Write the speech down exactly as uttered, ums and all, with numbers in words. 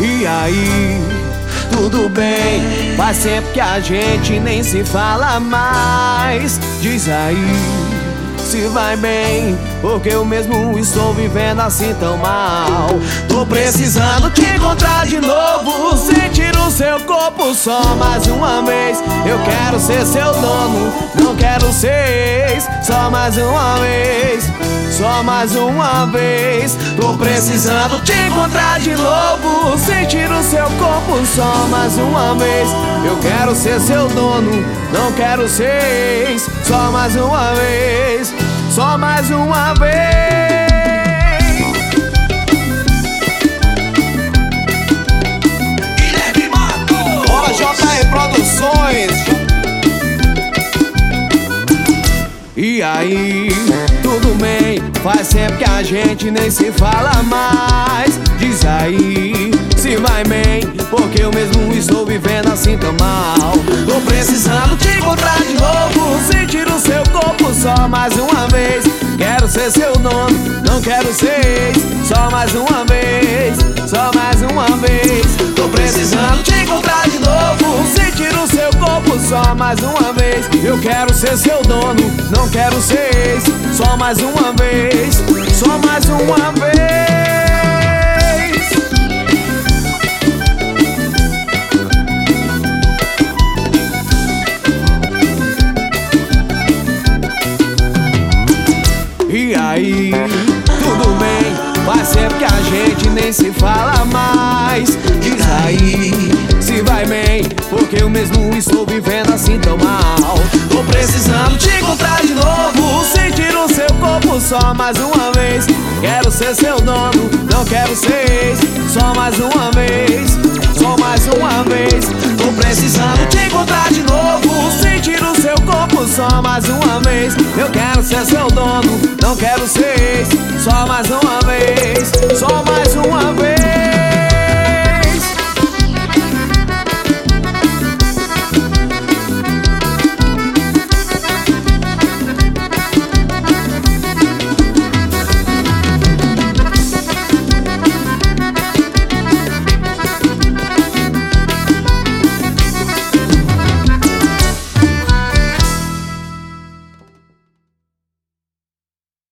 E aí, tudo bem? Faz tempo que a gente nem se fala mais. Diz aí se vai bem, porque eu mesmo estou vivendo assim tão mal. Tô precisando te encontrar de novo, sentir o seu corpo só mais uma vez. Eu quero ser seu dono, não quero ser ex. Só mais uma vez, só mais uma vez. Tô precisando te encontrar de novo, sentir o seu corpo só mais uma vez. Eu quero ser seu dono, não quero ser ex. Só mais uma vez, só mais uma vez. Guilherme Matos, Bora J E Produções. E aí, tudo bem? Faz tempo que a gente nem se fala mais. Diz aí se vai bem, porque eu mesmo estou vivendo assim tão mal. Tô precisando te encontrar de novo, sentir o seu corpo só mais uma vez. Quero ser seu dono, não quero ser ex. Só mais uma vez, só mais uma vez. Tô precisando te encontrar de novo, sentir o seu corpo só mais uma vez. Eu quero ser seu dono, não quero ser ex. Só mais uma vez, só mais uma vez. E aí, tudo bem? Faz tempo que a gente nem se fala mais. Diz aí se vai bem, porque eu mesmo estou vivendo assim tão mal. Tô precisando te encontrar de novo, sentir o seu corpo só mais uma vez. Quero ser seu dono, não quero ser ex. Só mais uma vez, só mais uma vez. Tô precisando te encontrar de novo, sentir o seu corpo só mais uma vez. Eu quero ser seu dono, não quero ser ex. Só mais uma vez.